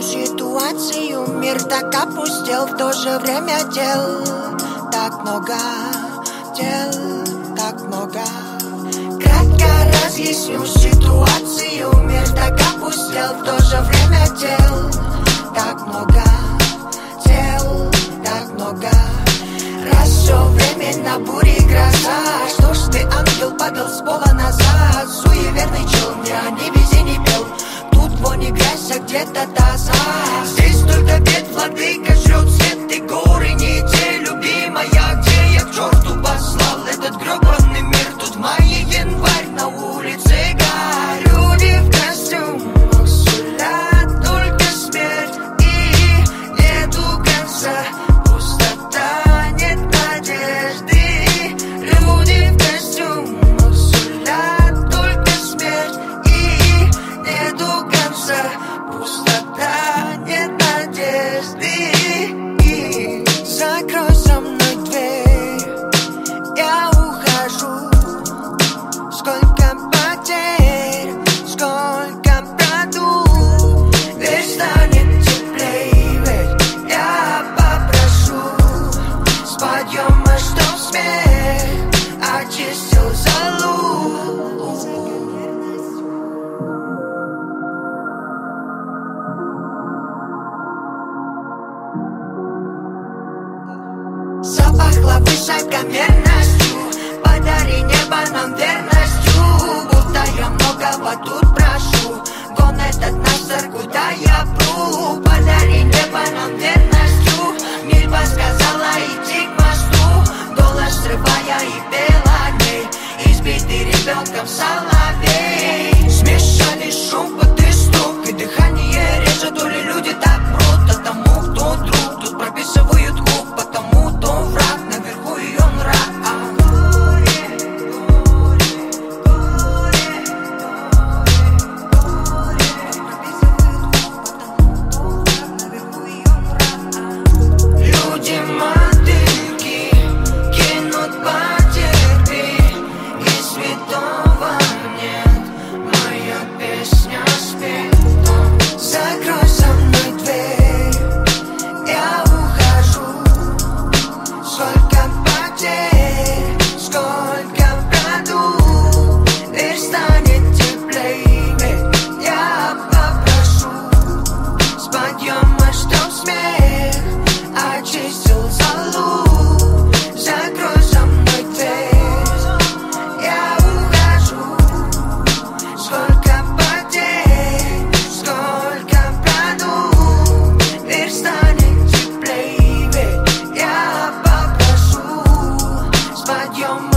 ситуацию. Мир так опустел, в то же время дел так много, дел так много. Кратко разъясню ситуацию. Мир так опустел, в то же время дел так много, дел так много. Раз все временно бури и гроза, что ж ты, ангел, падал с пола назад? Суеверный чел, я не везде пел. Тут вонь и грязь, а где-то таза. Здесь только бед, владыка жрет свет и горы. Не те, любимая, где я к черту послал этот гребаный мир? Тут май и январь, на улице гарь. Люди в костюмах сулят только смерть, и нету конца. Пустота, нет надежды. Люди в костюмах сулят только смерть, и нету конца. Пустота, нет надежды. И закрой за мной дверь, я ухожу. Сколько потерь, сколько проду. Дверь станет теплей, ведь я попрошу с подъема, чтоб смех очистил залу. Запахло высокомерностью, подари небо нам верностью. Будто я многого тут прошу, гон этот наш, куда я пру. Подари небо нам верностью. Мир подсказала идти к мосту, голос срывая и пела о ней. Избитый ребенком соловей. Смешали шум, под и стук, и дыхание режет. То ли люди так прут, а тому, кто друг. Тут прописывают хук, потому то враг наверху, и он рак. Люди мотыльки кинут, потерпи, и святого нет, моя песня спета. Закрой за мной дверь, я ухожу. Сколько потерь, сколько проду. Дверь станет теплей, ведь я попрошу с подъема, чтоб смех очистил залу. Закрой за мной дверь, я ухожу. Сколько потерь, сколько проду. Дверь станет теплей, ведь я попрошу с подъема.